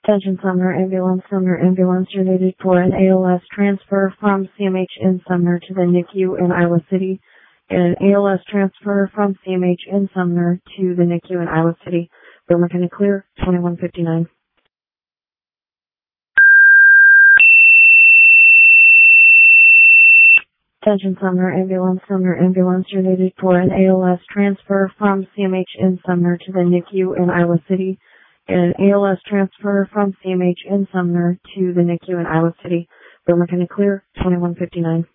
Attention Sumner ambulance related for an ALS transfer from CMH in Sumner to the NICU in Iowa City. An ALS transfer from CMH in Sumner to the NICU in Iowa City. Boomer can clear, 2159. Attention Sumner ambulance related for an ALS transfer from CMH in Sumner to the NICU in Iowa City. An ALS transfer from CMH in Sumner to the NICU in Iowa City. Boomer can clear, 2159.